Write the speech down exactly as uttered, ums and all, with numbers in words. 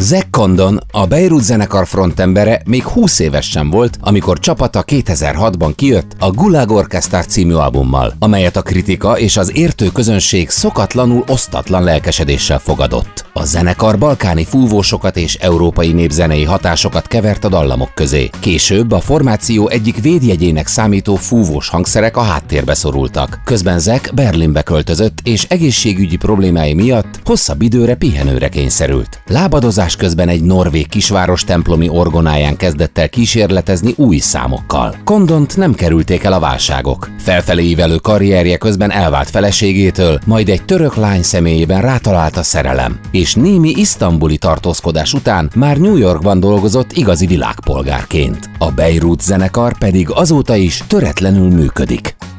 Zac Condon, a Beirut zenekar frontembere még húsz éves sem volt, amikor csapata kétezer-hatban kijött a Gulag Orchestra című albummal, amelyet a kritika és az értő közönség szokatlanul osztatlan lelkesedéssel fogadott. A zenekar balkáni fúvósokat és európai népzenei hatásokat kevert a dallamok közé. Később a formáció egyik védjegyének számító fúvós hangszerek a háttérbe szorultak. Közben Zac Berlinbe költözött, és egészségügyi problémái miatt hosszabb időre pihenőre kényszerült. Lábadozás közben egy norvég kisváros templomi orgonáján kezdett el kísérletezni új számokkal. Condont nem kerülték el a válságok. Felfelé ívelő karrierje közben elvált feleségétől, majd egy török lány személyében rátalált a szerelem, és némi isztambuli tartózkodás után már New Yorkban dolgozott igazi világpolgárként. A Beirut zenekar pedig azóta is töretlenül működik.